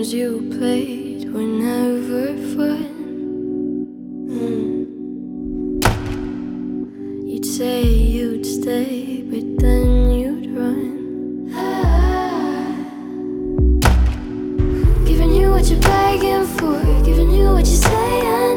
games you played were never fun. You'd say you'd stay, but then you'd run. Giving you what you're begging for, giving you what you're saying.